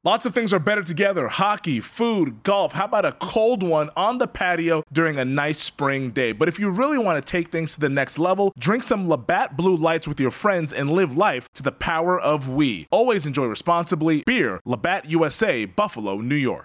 Lots of things are better together. Hockey, food, golf. How about a cold one on the patio during a nice spring day? But if you really want to take things to the next level, drink some Labatt Blue Lights with your friends and live life to the power of we. Always enjoy responsibly. Beer, Labatt USA, Buffalo, New York.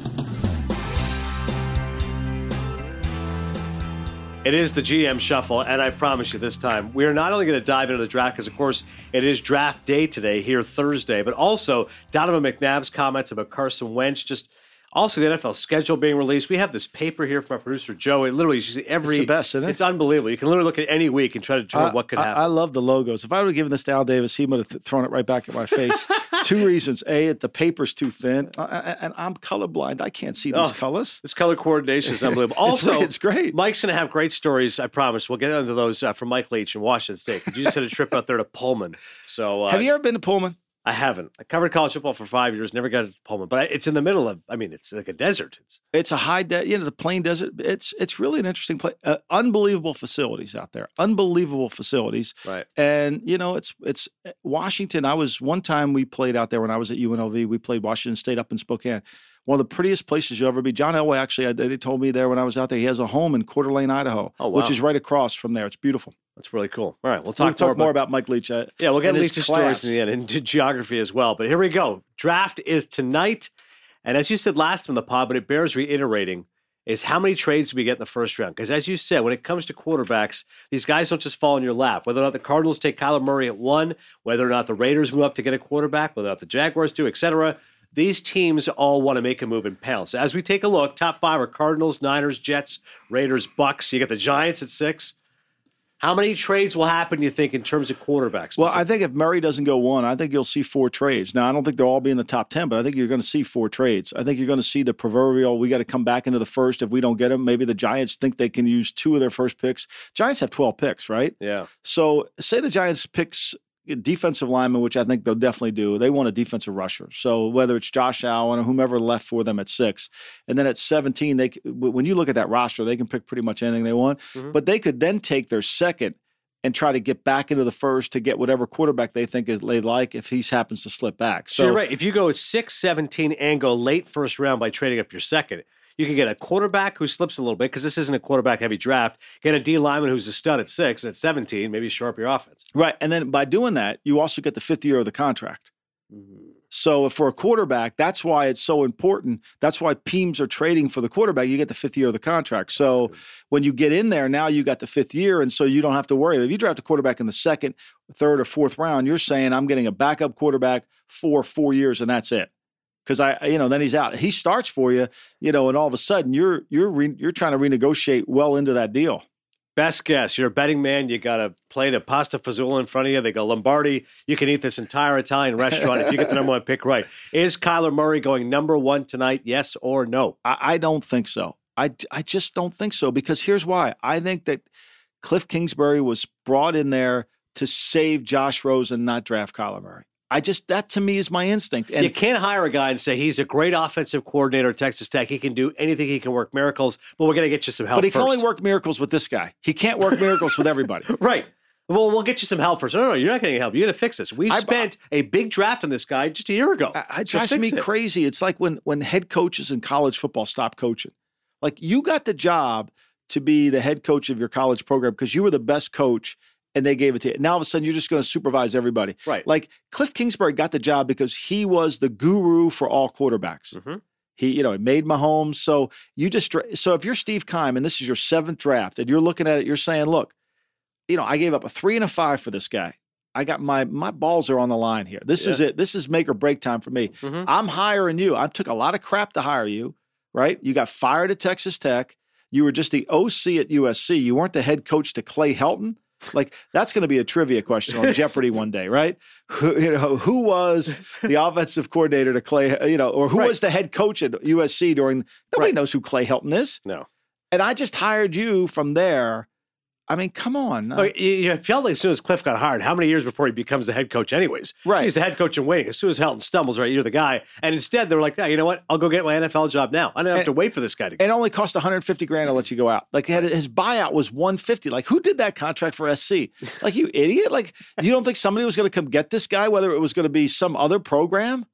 It is the GM Shuffle, and I promise you this time, we are not only going to dive into the draft, because, of course, it is draft day today, here Thursday, but also Donovan McNabb's comments about Carson Wentz, just also the NFL schedule being released. We have this paper here from our producer, Joe. It literally is every... It's the best, isn't it? It's unbelievable. You can literally look at any week and try to determine what could happen. I love the logos. If I would have given this to Al Davis, he would have thrown it right back at my face. Two reasons. A, the paper's too thin, and I'm colorblind. I can't see these colors. This color coordination is unbelievable. Also, it's great. Mike's going to have great stories, I promise. We'll get into those from Mike Leach in Washington State. You just had a trip out there to Pullman. So, have you ever been to Pullman? I haven't. I covered college football for 5 years, never got to Pullman. But it's in the middle of, it's like a desert. It's a high, the plain desert. It's really an interesting place. Unbelievable facilities out there. Unbelievable facilities. Right. And, it's Washington. One time we played out there when I was at UNLV. We played Washington State up in Spokane. One of the prettiest places you'll ever be. John Elway, actually, they told me there when I was out there, he has a home in Coeur d'Alene, Idaho, which is right across from there. It's beautiful. That's really cool. All right, we'll talk more about Mike Leach. We'll get Leach's stories in the end, and geography as well. But here we go. Draft is tonight. And as you said last on the pod, but it bears reiterating, is how many trades do we get in the first round? Because as you said, when it comes to quarterbacks, these guys don't just fall in your lap. Whether or not the Cardinals take Kyler Murray at 1, whether or not the Raiders move up to get a quarterback, whether or not the Jaguars do, etc., these teams all want to make a move and pounce. So as we take a look, top 5 are Cardinals, Niners, Jets, Raiders, Bucks. You got the Giants at 6. How many trades will happen, you think, in terms of quarterbacks? Well, I think if Murray doesn't go 1, I think you'll see 4 trades. Now, I don't think they'll all be in the top 10, but I think you're going to see 4 trades. I think you're going to see the proverbial, we got to come back into the first if we don't get them. Maybe the Giants think they can use 2 of their first picks. Giants have 12 picks, right? Yeah. So say the Giants picks defensive lineman, which I think they'll definitely do. They want a defensive rusher. So whether it's Josh Allen or whomever left for them at 6, and then at 17, when you look at that roster, they can pick pretty much anything they want. Mm-hmm. But they could then take their second and try to get back into the first to get whatever quarterback they think they like if he happens to slip back. So you're right. If you go 6, 17, and go late first round by trading up your second, you can get a quarterback who slips a little bit because this isn't a quarterback-heavy draft. Get a D lineman who's a stud at 6, and at 17, maybe shore up your offense. Right, and then by doing that, you also get the 5th year of the contract. Mm-hmm. So for a quarterback, that's why it's so important. That's why teams are trading for the quarterback. You get the 5th year of the contract. So when you get in there, now you got the 5th year, and so you don't have to worry. If you draft a quarterback in the 2nd, 3rd, or 4th round, you're saying I'm getting a backup quarterback for 4 years, and that's it. Because then he's out. He starts for you, and all of a sudden you're trying to renegotiate well into that deal. Best guess. You're a betting man. You got a plate of pasta fazola in front of you. They go Lombardi. You can eat this entire Italian restaurant if you get the number 1 pick right. Is Kyler Murray going number 1 tonight? Yes or no? I don't think so. I just don't think so, because here's why. I think that Cliff Kingsbury was brought in there to save Josh Rosen, not draft Kyler Murray. That to me is my instinct. And you can't hire a guy and say he's a great offensive coordinator at Texas Tech. He can do anything. He can work miracles, but we're going to get you some help. But he first. can only work miracles with this guy. He can't work miracles with everybody. Right. Well, we'll get you some help first. No, you're not getting help. You got to fix this. We spent a big draft on this guy just a year ago. It drives me crazy. It's like when head coaches in college football stop coaching. Like, you got the job to be the head coach of your college program because you were the best coach, and they gave it to you. Now all of a sudden you're just going to supervise everybody. Right. Like, Cliff Kingsbury got the job because he was the guru for all quarterbacks. Mm-hmm. He made Mahomes. So if you're Steve Keim and this is your 7th draft and you're looking at it, you're saying, look, I gave up a 3 and a 5 for this guy. I got my balls are on the line here. This is it. This is make or break time for me. Mm-hmm. I'm hiring you. I took a lot of crap to hire you, right? You got fired at Texas Tech. You were just the OC at USC. You weren't the head coach to Clay Helton. Like, that's going to be a trivia question on Jeopardy one day, right? Who was the offensive coordinator to Clay, or who was the head coach at USC nobody knows who Clay Helton is. No. And I just hired you from there. I mean, come on. You felt like as soon as Cliff got hired, how many years before he becomes the head coach anyways? Right. He's the head coach in waiting. As soon as Helton stumbles, right, you're the guy. And instead, they were like, you know what? I'll go get my NFL job now. I don't have to wait for this guy to go. It only cost $150,000 to let you go out. Like, his buyout was $150,000. Like, who did that contract for SC? Like, you idiot. Like, you don't think somebody was going to come get this guy, whether it was going to be some other program? Right.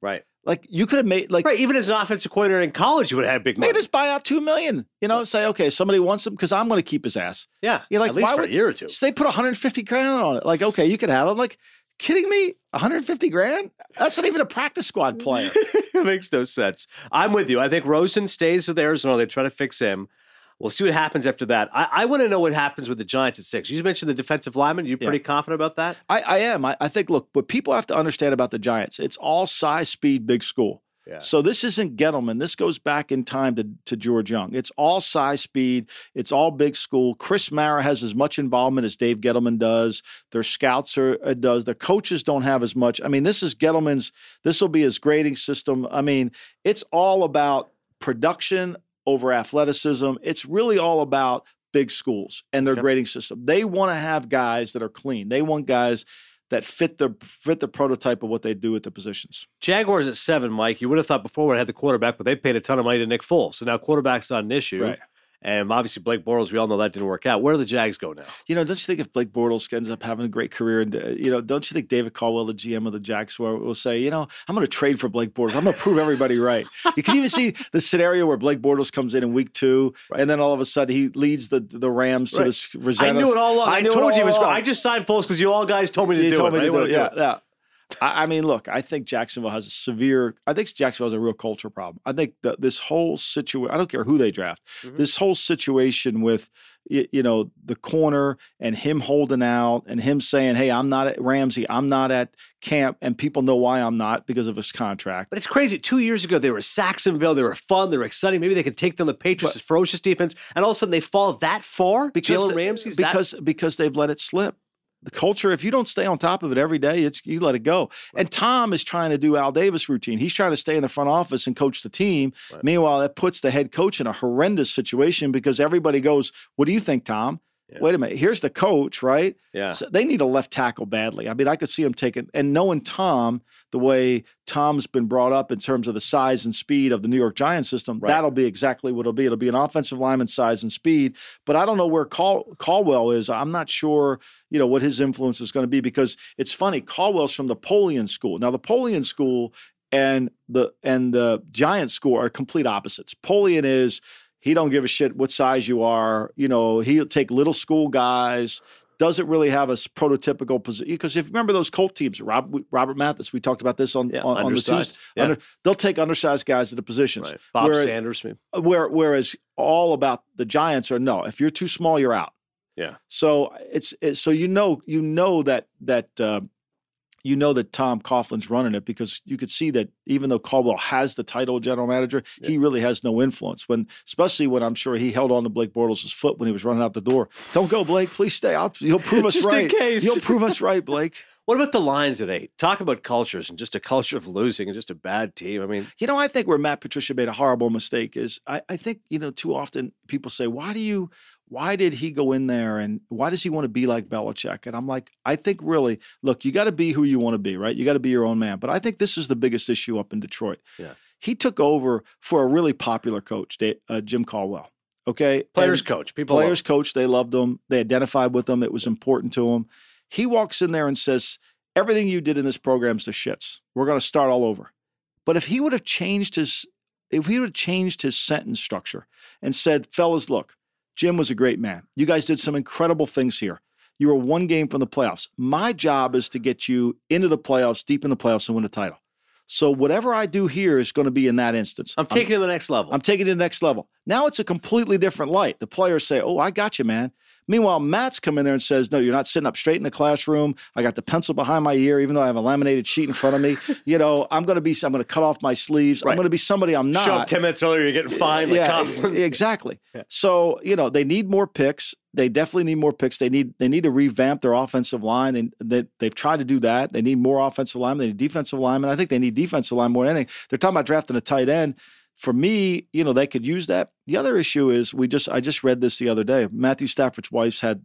Like you could have made like even as an offensive coordinator in college, you would have had big money. Made his buyout $2 million. Say, okay, somebody wants him because I'm going to keep his ass. Yeah, you're like, at least for a year or two. So they put $150,000 on it. Like, okay, you can have him. Like, kidding me? $150,000? That's not even a practice squad player. It makes no sense. I'm with you. I think Rosen stays with Arizona. They try to fix him. We'll see what happens after that. I want to know what happens with the Giants at 6. You mentioned the defensive lineman. You're pretty confident about that? I am. I think, look, what people have to understand about the Giants, it's all size, speed, big school. Yeah. So this isn't Gettleman. This goes back in time to George Young. It's all size, speed. It's all big school. Chris Mara has as much involvement as Dave Gettleman does. Their scouts does. Their coaches don't have as much. I mean, this is Gettleman's. This will be his grading system. I mean, it's all about production over athleticism. It's really all about big schools and their grading system. They want to have guys that are clean. They want guys that fit the prototype of what they do at the positions. Jaguars at 7, Mike. You would have thought before we had the quarterback, but they paid a ton of money to Nick Foles. So now quarterback's not an issue. Right. And obviously Blake Bortles, we all know that didn't work out. Where do the Jags go now? Don't you think if Blake Bortles ends up having a great career, and don't you think David Caldwell, the GM of the Jags, will say, I'm going to trade for Blake Bortles. I'm going to prove everybody right. You can even see the scenario where Blake Bortles comes in week 2, and then all of a sudden he leads the Rams to this Rosetta. I knew it all along. I told you it was great. I just signed Foles because you all guys told me to do it. Yeah. I mean, look, I think Jacksonville has Jacksonville has a real culture problem. I think that this whole situation, I don't care who they draft, this whole situation with, the corner and him holding out and him saying, hey, I'm not at Ramsey, I'm not at camp, and people know why I'm not because of his contract. But it's crazy. 2 years ago, they were Saxonville. They were fun. They were exciting. Maybe they could take them the Patriots' ferocious defense, and all of a sudden they fall that far? Jalen Ramsey's because they've let it slip. The culture, if you don't stay on top of it every day, you let it go. And Tom is trying to do Al Davis routine. He's trying to stay in the front office and coach the team. Right. Meanwhile, that puts the head coach in a horrendous situation because everybody goes, what do you think, Tom? Yeah. Wait a minute. Here's the coach, right? Yeah. So they need a left tackle badly. I mean, I could see him taking – and knowing Tom, the way Tom's been brought up in terms of the size and speed of the New York Giants system, that'll be exactly what it'll be. It'll be an offensive lineman size and speed. But I don't know where Caldwell is. I'm not sure, what his influence is going to be because it's funny. Caldwell's from the Polian school. Now, the Polian school and the Giants school are complete opposites. Polian is – he don't give a shit what size you are. He'll take little school guys, doesn't really have a prototypical position. Because if you remember those Colt teams, Robert Mathis, we talked about this on the Tuesday. Yeah. They'll take undersized guys at the positions. Right. Bob Sanders. Maybe. Whereas all about the Giants are, no, if you're too small, you're out. Yeah. So so you know that Tom Coughlin's running it because you could see that even though Caldwell has the title of general manager, he really has no influence. Especially when I'm sure he held on to Blake Bortles' foot when he was running out the door. Don't go, Blake. Please stay out. You'll prove us right. Just in case. You'll prove us right, Blake. What about the Lions at 8? Talk about cultures and just a culture of losing and just a bad team. I mean, I think where Matt Patricia made a horrible mistake is I think, too often people say, why did he go in there and why does he want to be like Belichick? And I'm like, I think really, look, you got to be who you want to be, right? You got to be your own man. But I think this is the biggest issue up in Detroit. Yeah. He took over for a really popular coach, Jim Caldwell. Okay. Players coach. Players coach. They loved him. They identified with him. It was important to him. He walks in there and says, everything you did in this program's the shits. We're going to start all over. But if he would have changed his sentence structure and said, fellas, look, Jim was a great man. You guys did some incredible things here. You were one game from the playoffs. My job is to get you into the playoffs, deep in the playoffs, and win a title. So whatever I do here is going to be in that instance. I'm taking it to the next level. I'm taking it to the next level. Now it's a completely different light. The players say, oh, I got you, man. Meanwhile, Matt's come in there and says, no, you're not sitting up straight in the classroom. I got the pencil behind my ear, even though I have a laminated sheet in front of me. I'm going to cut off my sleeves. Right. I'm going to be somebody I'm not. Show up 10 minutes earlier, you're getting fined. Exactly. Yeah. So, they need more picks. They definitely need more picks. They need to revamp their offensive line. They've tried to do that. They need more offensive linemen. They need defensive linemen. I think they need defensive line more than anything. They're talking about drafting a tight end. For me, they could use that. The other issue is I just read this the other day. Matthew Stafford's wife's had,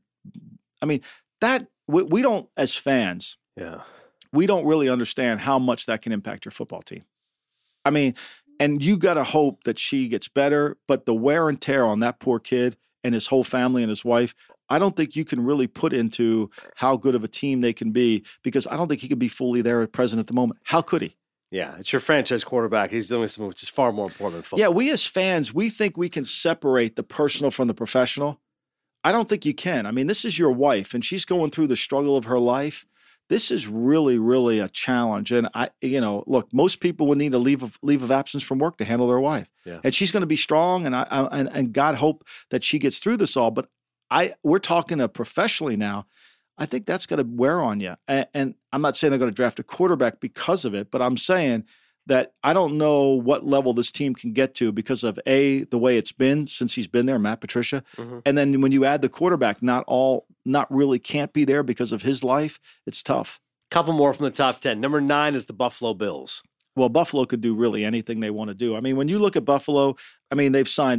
we don't, as fans, we don't really understand how much that can impact your football team. And you got to hope that she gets better, but the wear and tear on that poor kid and his whole family and his wife, I don't think you can really put into how good of a team they can be because I don't think he could be fully there at present at the moment. How could he? Yeah, it's your franchise quarterback. He's doing something which is far more important than football. Yeah, we as fans, we think we can separate the personal from the professional. I don't think you can. I mean, this is your wife, and she's going through the struggle of her life. This is really, really a challenge. And look, most people would need a leave of absence from work to handle their wife. Yeah. And she's going to be strong, and God hope that she gets through this all. But we're talking professionally now. I think that's going to wear on you. And I'm not saying they're going to draft a quarterback because of it, but I'm saying that I don't know what level this team can get to because of the way it's been since he's been there, Matt Patricia. Mm-hmm. And then when you add the quarterback, not really can't be there because of his life, it's tough. Couple more from the top 10. Number 9 is the Buffalo Bills. Well, Buffalo could do really anything they want to do. I mean, when you look at Buffalo, I mean, they've signed,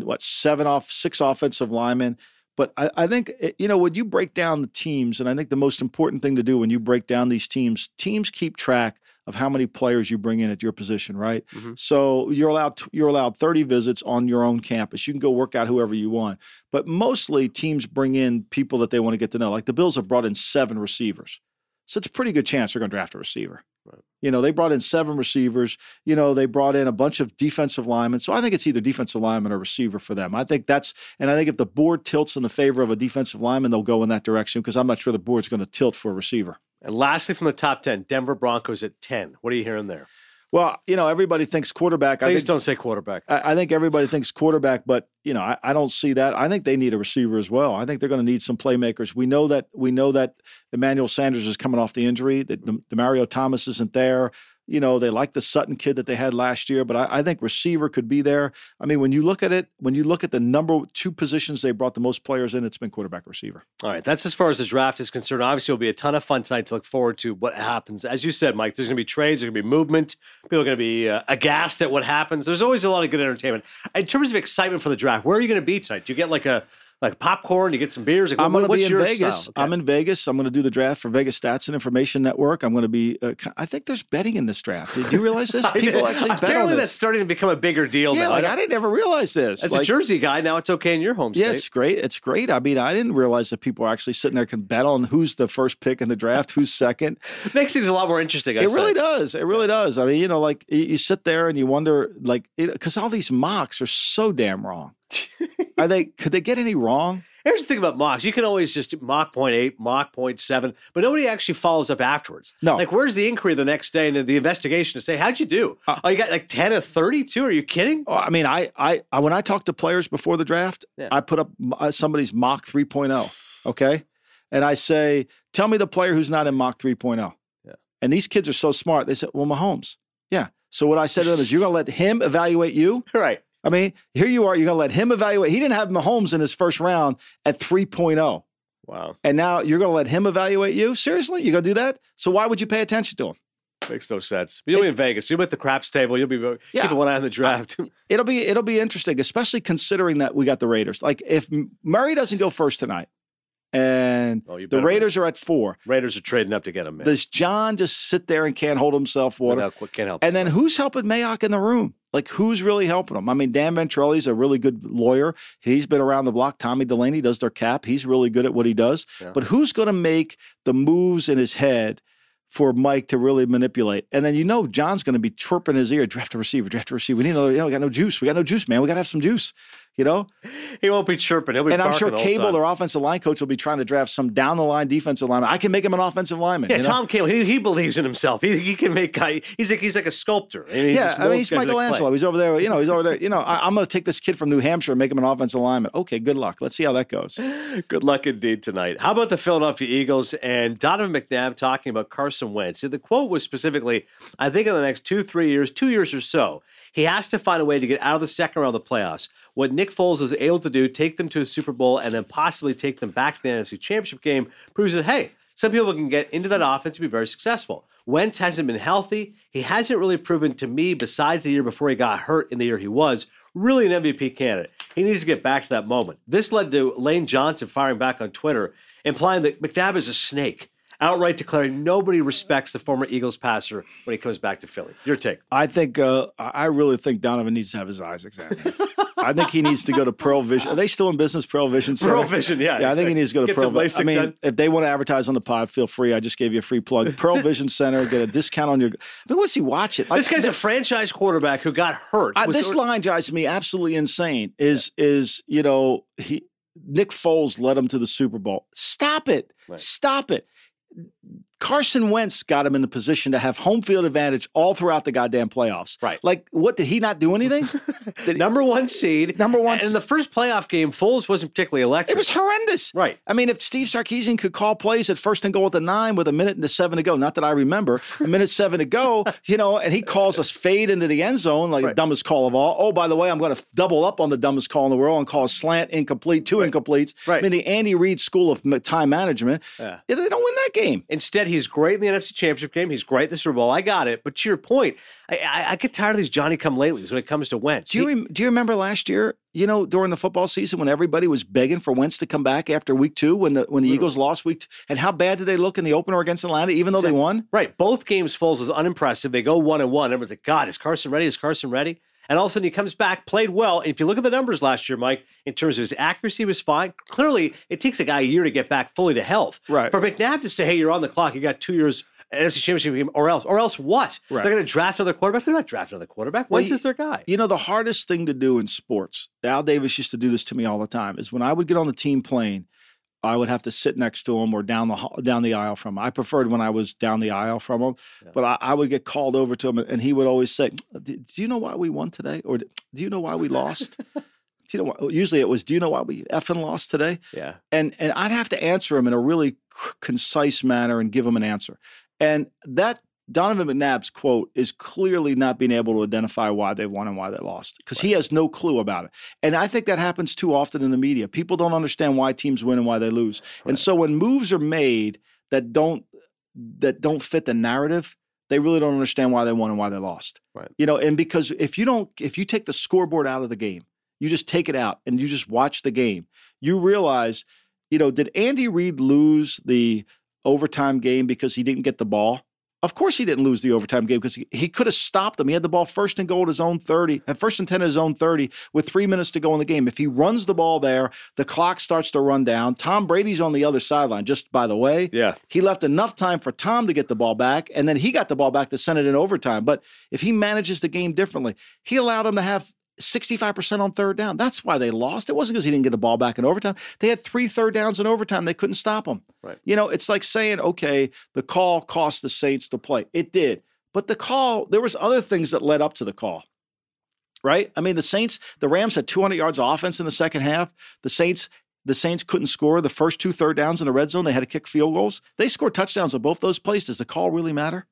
6 offensive linemen. But I think, when you break down the teams, and I think the most important thing to do when you break down these teams keep track of how many players you bring in at your position, right? Mm-hmm. So you're allowed 30 visits on your own campus. You can go work out whoever you want. But mostly teams bring in people that they want to get to know. Like the Bills have brought in 7 receivers. So it's a pretty good chance they're going to draft a receiver. Right. They brought in 7 receivers. They brought in a bunch of defensive linemen. So I think it's either defensive lineman or receiver for them. I think if the board tilts in the favor of a defensive lineman, they'll go in that direction because I'm not sure the board's going to tilt for a receiver. And lastly, from the top 10, Denver Broncos at 10. What are you hearing there? Well, everybody thinks quarterback. Please don't say quarterback. I think everybody thinks quarterback, but, I don't see that. I think they need a receiver as well. I think they're going to need some playmakers. We know that Emmanuel Sanders is coming off the injury, that DeMario Thomas isn't there. They like the Sutton kid that they had last year, but I think receiver could be there. I mean, when you look at the number 2 positions they brought the most players in, it's been quarterback, receiver. All right, that's as far as the draft is concerned. Obviously, it'll be a ton of fun tonight to look forward to what happens. As you said, Mike, there's going to be trades, there's going to be movement. People are going to be aghast at what happens. There's always a lot of good entertainment. In terms of excitement for the draft, where are you going to be tonight? Do you get like popcorn, you get some beers? I'm going to be in Vegas. Okay. I'm in Vegas. I'm going to do the draft for Vegas Stats and Information Network. I'm going to be, I think there's betting in this draft. Did you realize this? People actually bet on this. Apparently that's starting to become a bigger deal now. I didn't ever realize this. As a Jersey guy, now it's okay in your home state. Yeah, it's great. It's great. I mean, I didn't realize that people are actually sitting there can bet on who's the first pick in the draft, who's second. Makes things a lot more interesting. It really does. It really does. I mean, you sit there and you wonder, because all these mocks are so damn wrong. Could they get any wrong? Here's the thing about mocks. You can always just mock 0.8, mock 0.7, but nobody actually follows up afterwards. No. Where's the inquiry the next day and the investigation to say, how'd you do? You got 10 of 32? Are you kidding? I mean, I when I talk to players before the draft, I put up somebody's mock 3.0, okay? And I say, tell me the player who's not in mock 3.0. Yeah. And these kids are so smart. They said, well, Mahomes. Yeah. So what I said to them is, you're going to let him evaluate you? Right. I mean, here you are. You're going to let him evaluate. He didn't have Mahomes in his first round at 3.0. Wow. And now you're going to let him evaluate you? Seriously? You're going to do that? So why would you pay attention to him? Makes no sense. But you'll be in Vegas. You'll be at the craps table. You'll be keeping one eye on the draft. It'll be interesting, especially considering that we got the Raiders. If Murray doesn't go first tonight, and the Raiders are at 4. Raiders are trading up to get him, man. Does John just sit there and can't hold himself water? Can't help. And then who's helping Mayock in the room? Who's really helping him? I mean, Dan Ventrelli's a really good lawyer. He's been around the block. Tommy Delaney does their cap. He's really good at what he does. Yeah. But who's going to make the moves in his head for Mike to really manipulate? And then John's going to be chirping his ear, draft a receiver. We need another, we got no juice. We got no juice, man. We got to have some juice. He won't be chirping. He'll be and I'm sure barking Cable, their offensive line coach, will be trying to draft some down-the-line defensive lineman. I can make him an offensive lineman. Yeah, Tom Cable, he believes in himself. He can make he's like a sculptor. He's Michelangelo. He's over there. He's over there. I'm going to take this kid from New Hampshire and make him an offensive lineman. Okay, good luck. Let's see how that goes. Good luck indeed tonight. How about the Philadelphia Eagles and Donovan McNabb talking about Carson Wentz? The quote was specifically, I think in the next 2 years or so, he has to find a way to get out of the second round of the playoffs. What Nick Foles was able to do, take them to a Super Bowl and then possibly take them back to the NFC Championship game, proves that, hey, some people can get into that offense and be very successful. Wentz hasn't been healthy. He hasn't really proven to me, besides the year before he got hurt in the year he was, really an MVP candidate. He needs to get back to that moment. This led to Lane Johnson firing back on Twitter, implying that McNabb is a snake. outright declaring nobody respects the former Eagles passer when he comes back to Philly. Your take? I think I really think Donovan needs to have his eyes examined. I think he needs to go to Pearl Vision. Are they still in business, Pearl Vision Center? Pearl Vision, yeah. Yeah, I think he needs to go to Pearl Vision. I mean, if they want to advertise on the pod, feel free. I just gave you a free plug. Pearl Vision Center, get a discount on your. I mean, what's he watch it? This guy's a franchise quarterback who got hurt. This line drives me absolutely insane. Nick Foles led him to the Super Bowl. Stop it. Right. Stop it. Carson Wentz got him in the position to have home field advantage all throughout the goddamn playoffs. Right. Like, what, did he not do anything? Number one seed. Number one. And in the first playoff game, Foles wasn't particularly electric. It was horrendous. Right. I mean, if Steve Sarkisian could call plays at 1st and goal with a 9 with 1:07 to go, not that I remember, 1:07 to go, and he calls us fade into the end zone, like the dumbest call of all. Oh, by the way, I'm going to double up on the dumbest call in the world and call a slant incomplete, 2 incompletes. Right. I mean, the Andy Reid School of Time Management. Yeah. They don't win that game. Instead, he's great in the NFC Championship game. He's great in the Super Bowl. I got it. But to your point, I get tired of these Johnny-come-latelys when it comes to Wentz. Do you remember last year, during the football season when everybody was begging for Wentz to come back after week 2 when the Eagles lost week 2? And how bad did they look in the opener against Atlanta, even though they won? Right. Both games, Foles was unimpressive. They go 1-1. Everyone's like, God, is Carson ready? Is Carson ready? And all of a sudden he comes back, played well. And if you look at the numbers last year, Mike, in terms of his accuracy, was fine. Clearly, it takes a guy a year to get back fully to health. Right. For McNabb to say, hey, you're on the clock. You got 2 years NFC Championship game, or else what? Right. They're going to draft another quarterback? They're not drafting another quarterback. Wentz is their guy. The hardest thing to do in sports, Al Davis used to do this to me all the time, is when I would get on the team plane, I would have to sit next to him or down the aisle from him. I preferred when I was down the aisle from him, but I would get called over to him, and he would always say, do you know why we won today? Or do you know why we lost? Do you know why? Usually it was, do you know why we effing lost today? Yeah. And I'd have to answer him in a really concise manner and give him an answer. And that Donovan McNabb's quote is clearly not being able to identify why they won and why they lost, because he has no clue about it. And I think that happens too often in the media. People don't understand why teams win and why they lose. Right. And so when moves are made that don't fit the narrative, they really don't understand why they won and why they lost. Right. And because if you take the scoreboard out of the game, you just take it out and you just watch the game, you realize, did Andy Reid lose the overtime game because he didn't get the ball? Of course he didn't lose the overtime game, because he could have stopped them. He had the ball 1st and goal at his own 30, at 1st and 10 at his own 30 with 3 minutes to go in the game. If he runs the ball there, the clock starts to run down. Tom Brady's on the other sideline, just by the way. Yeah. He left enough time for Tom to get the ball back, and then he got the ball back to send it in overtime. But if he manages the game differently, he allowed him to have 65% on 3rd down. That's why they lost. It wasn't because he didn't get the ball back in overtime. They had 3 third downs in overtime. They couldn't stop him. Right. It's like saying, okay, the call cost the Saints the play. It did. But the call, there was other things that led up to the call. Right? I mean, the Rams had 200 yards of offense in the second half. The Saints couldn't score the first 2 third downs in the red zone. They had to kick field goals. They scored touchdowns on both those plays. Does the call really matter?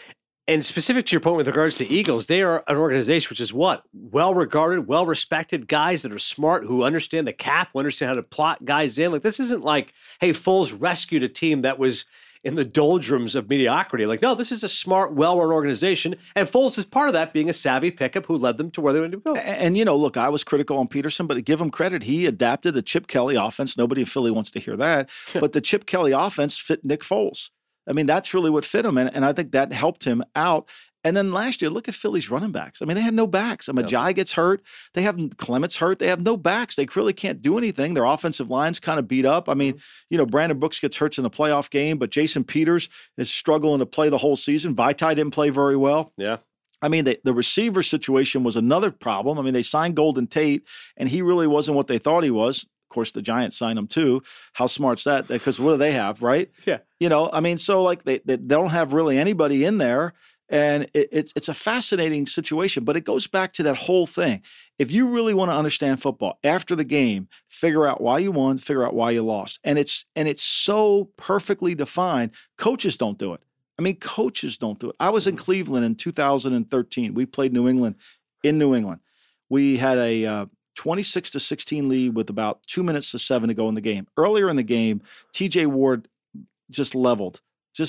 And specific to your point with regards to the Eagles, they are an organization which is what? Well-regarded, well-respected guys that are smart, who understand the cap, who understand how to plot guys in. Like, this isn't like, hey, Foles rescued a team that was in the doldrums of mediocrity. Like, no, this is a smart, well-run organization, and Foles is part of that, being a savvy pickup who led them to where they wanted to go. And look, I was critical on Peterson, but to give him credit, he adapted the Chip Kelly offense. Nobody in Philly wants to hear that, but the Chip Kelly offense fit Nick Foles. I mean, that's really what fit him, and I think that helped him out. And then last year, look at Philly's running backs. I mean, they had no backs. Ajayi gets hurt. They have Clement's hurt. They have no backs. They really can't do anything. Their offensive line's kind of beat up. I mean, Brandon Brooks gets hurt in the playoff game, but Jason Peters is struggling to play the whole season. Vaitai didn't play very well. Yeah. I mean, the receiver situation was another problem. I mean, they signed Golden Tate, and he really wasn't what they thought he was. Of course, the Giants signed him too. How smart's that? Because what do they have, right? Yeah. I mean, so like they don't have really anybody in there, and it's a fascinating situation. But it goes back to that whole thing. If you really want to understand football, after the game, figure out why you won, figure out why you lost, and it's so perfectly defined. Coaches don't do it. I mean, coaches don't do it. I was in Cleveland in 2013. We played New England in New England. We had a 26-16 lead with about 2 minutes to 7 to go in the game. Earlier in the game, TJ Ward just leveled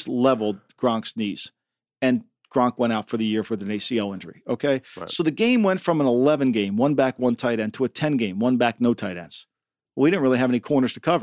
Gronk's knees, and Gronk went out for the year for an ACL injury. Okay. Right. So the game went from an 11 game, 1 back, 1 tight end, to a 10 game, 1 back, no tight ends. Well, we didn't really have any corners to cover.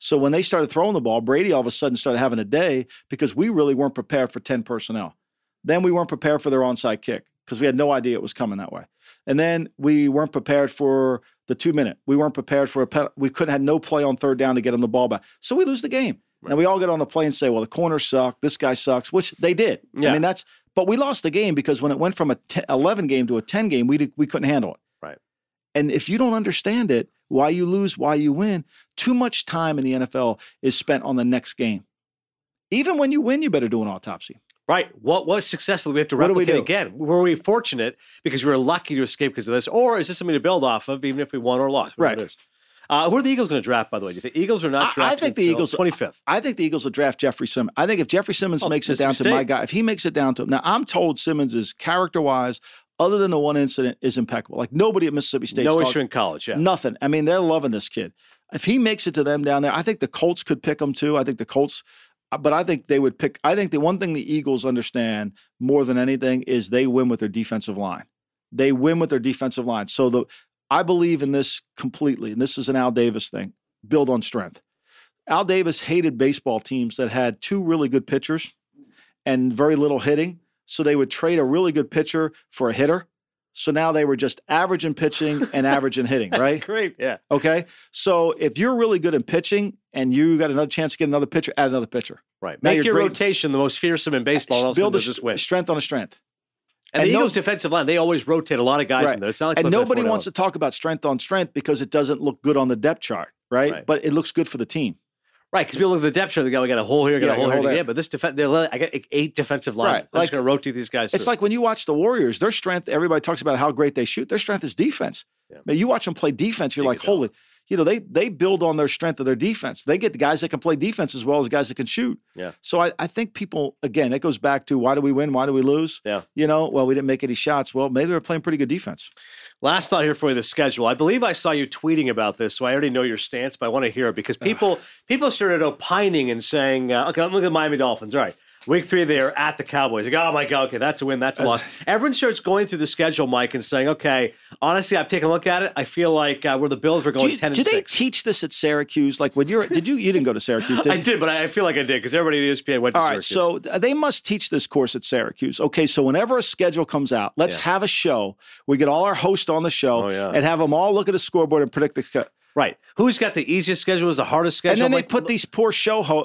So when they started throwing the ball, Brady all of a sudden started having a day because we really weren't prepared for 10 personnel. Then we weren't prepared for their onside kick because we had no idea it was coming that way. And then we weren't prepared for the 2-minute. We weren't prepared for we couldn't have no play on third down to get them the ball back. So we lose the game. Right. Now we all get on the play and say, well, the corners suck. This guy sucks, which they did. Yeah. I mean, but we lost the game because when it went from a 11 game to a 10 game, we couldn't handle it. Right. And if you don't understand it, why you lose, why you win, too much time in the NFL is spent on the next game. Even when you win, you better do an autopsy. Right. What was successful? We have to replicate again. Were we fortunate because we were lucky to escape because of this? Or is this something to build off of, even if we won or lost? Right. It is. Who are the Eagles going to draft, by the way? Do you think Eagles are not drafting? I think the Eagles 25th. I think the Eagles will draft Jeffrey Simmons. I think if Jeffrey Simmons makes it down to my guy, if he makes it down to now, I'm told Simmons is character-wise, other than the one incident, is impeccable. Like nobody at Mississippi State. No issue in college, yeah. Nothing. I mean, they're loving this kid. If he makes it to them down there, I think the Colts could pick him too. I think the Colts, but I think they would pick. I think the one thing the Eagles understand more than anything is they win with their defensive line. They win with their defensive line. So I believe in this completely, and this is an Al Davis thing. Build on strength. Al Davis hated baseball teams that had two really good pitchers and very little hitting. So they would trade a really good pitcher for a hitter. So now they were just average in pitching and average in hitting, right? That's great, yeah. Okay, so if you're really good in pitching and you got another chance to get another pitcher, add another pitcher. Right. Make your rotation the most fearsome in baseball. Build a strength on a strength. And the Eagles' defensive line, they always rotate a lot of guys in there. It's not like and nobody wants to talk about strength on strength because it doesn't look good on the depth chart, right? But it looks good for the team. Right, because people look at the depth chart, we got a hole here, got a hole here. Yeah, but this I got 8 defensive linemen. Right. I'm just going to rotate these guys. It's like when you watch the Warriors, their strength, everybody talks about how great they shoot. Their strength is defense. Yeah. Man, you watch them play defense, you're like, holy, they build on their strength of their defense. They get the guys that can play defense as well as guys that can shoot. Yeah. So I think people, again, it goes back to why do we win? Why do we lose? Yeah. Well, we didn't make any shots. Well, maybe they were playing pretty good defense. Last thought here for you, the schedule. I believe I saw you tweeting about this, so I already know your stance, but I want to hear it because people started opining and saying, okay, look at the Miami Dolphins. All right. Week 3, they're at the Cowboys. Like, oh, my God, okay, that's a win, that's a loss. Everyone starts going through the schedule, Mike, and saying, okay, honestly, I've taken a look at it. I feel like where the Bills were going 10-6. Do they teach this at Syracuse? Like when you didn't go to Syracuse, did you? I did, but I feel like I did because everybody at ESPN went to Syracuse. All right, so they must teach this course at Syracuse. Okay, so whenever a schedule comes out, let's have a show. We get all our hosts on the show and have them all look at a scoreboard and predict the Right. Who's got the easiest schedule? Is the hardest schedule? And then they put these poor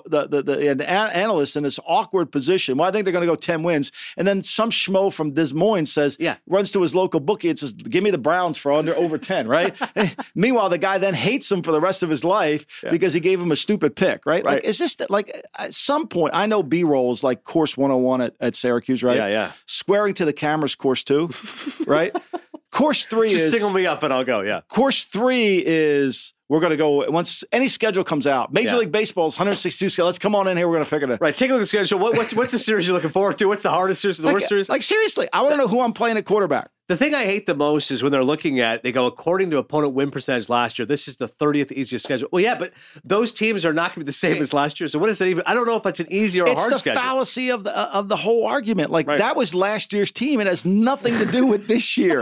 the analysts in this awkward position. Well, I think they're going to go 10 wins. And then some schmo from Des Moines runs to his local bookie and says, give me the Browns for over 10, right? Meanwhile, the guy then hates him for the rest of his life because he gave him a stupid pick, right? Like, is this at some point, I know B-roll is like course 101 at Syracuse, right? Yeah. Squaring to the cameras, course 2, right? Course 3 Just single me up and I'll go, yeah. Course 3 is we're going to go once any schedule comes out. Major League Baseball's 162 schedule. Let's come on in here. We're going to figure it out. Right. Take a look at the schedule. What's the series you're looking forward to? What's the hardest series? The worst series? Like, seriously, I want to know who I'm playing at quarterback. The thing I hate the most is when they're looking at, they go, according to opponent win percentage last year, this is the 30th easiest schedule. Well, yeah, but those teams are not going to be the same as last year. So what is that even? I don't know if it's an easy or a hard schedule. It's the fallacy of the whole argument. Like, that was last year's team. It has nothing to do with this year.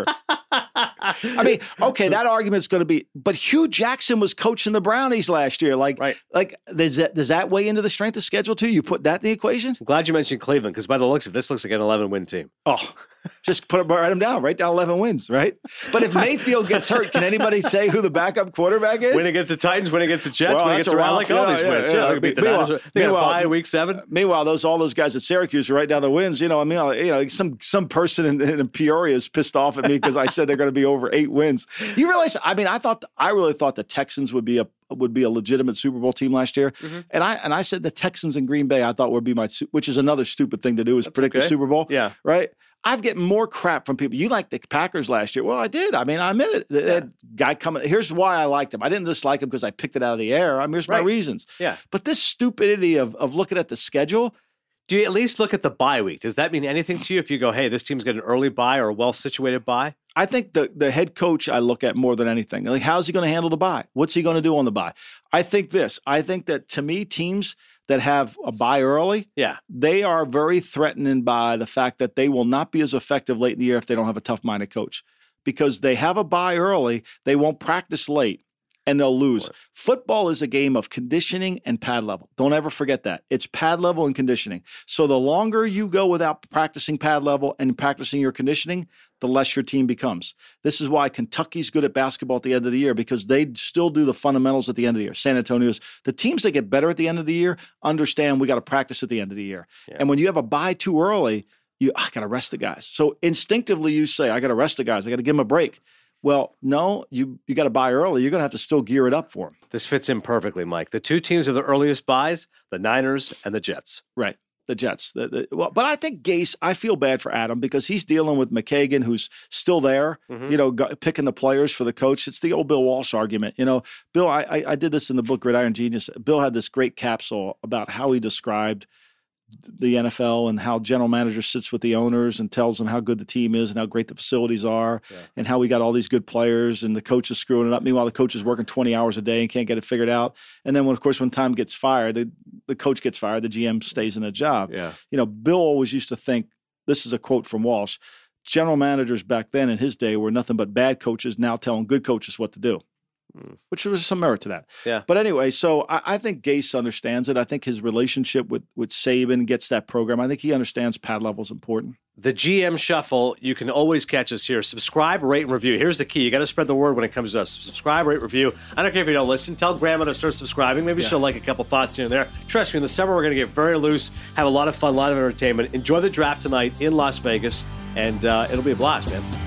I mean, okay, that argument's going to be, but Hugh Jackson was coaching the Brownies last year. Like, does that weigh into the strength of schedule too? You put that in the equation? I'm glad you mentioned Cleveland because by the looks of this, looks like an 11-win team. Oh, just write them down. Write down 11 wins, right? But if Mayfield gets hurt, can anybody say who the backup quarterback is? Win against the Titans, win against the Jets, win against the Rams, like all these wins. Yeah, they beat the Niners. They got a bye week 7. Meanwhile, all those guys at Syracuse write down the wins. Some person in Peoria is pissed off at me because I said they're going to be over 8 wins. You realize? I mean, I really thought the Texans would be a legitimate Super Bowl team last year, and I said the Texans and Green Bay I thought would be which is another stupid thing to do is predict the Super Bowl. Yeah, right. I've getting more crap from people. You liked the Packers last year. Well, I did. I mean, I admit it. That guy coming. Here's why I liked him. I didn't dislike him because I picked it out of the air. I mean, here's my reasons. Yeah. But this stupidity of looking at the schedule. Do you at least look at the bye week? Does that mean anything to you if you go, hey, this team's got an early bye or a well-situated bye? I think the head coach I look at more than anything. Like, how's he going to handle the bye? What's he going to do on the bye? I think that, to me, teams that have a bye early, they are very threatening by the fact that they will not be as effective late in the year if they don't have a tough-minded coach. Because they have a bye early, they won't practice late. and they'll lose. Football is a game of conditioning and pad level. Don't ever forget that. It's pad level and conditioning. So the longer you go without practicing pad level and practicing your conditioning, the less your team becomes. This is why Kentucky's good at basketball at the end of the year, because they still do the fundamentals at the end of the year. San Antonio's, the teams that get better at the end of the year understand we got to practice at the end of the year. Yeah. And when you have a bye too early, I got to rest the guys. So instinctively you say, I got to rest the guys. I got to give them a break. Well, no, you got to buy early. You're going to have to still gear it up for them. This fits in perfectly, Mike. The two teams with the earliest buys, the Niners and the Jets. Right. The Jets. But I think Gase, I feel bad for Adam because he's dealing with McKagan, who's still there, picking the players for the coach. It's the old Bill Walsh argument. Bill, I did this in the book Gridiron Genius. Bill had this great capsule about how he described the NFL and how general manager sits with the owners and tells them how good the team is and how great the facilities are and how we got all these good players and the coach is screwing it up. Meanwhile, the coach is working 20 hours a day and can't get it figured out. And then, when Tom gets fired, the coach gets fired, the GM stays in the job. Yeah. Bill always used to think, this is a quote from Walsh, general managers back then in his day were nothing but bad coaches now telling good coaches what to do. Which was some merit to that. Yeah. But anyway, so I think Gase understands it. I think his relationship with Saban gets that program. I think he understands pad level is important. The GM Shuffle, you can always catch us here. Subscribe, rate, and review. Here's the key. You got to spread the word when it comes to us. Subscribe, rate, review. I don't care if you don't listen. Tell Grandma to start subscribing. Maybe she'll like a couple thoughts here and there. Trust me, in the summer, we're going to get very loose, have a lot of fun, a lot of entertainment. Enjoy the draft tonight in Las Vegas, and it'll be a blast, man.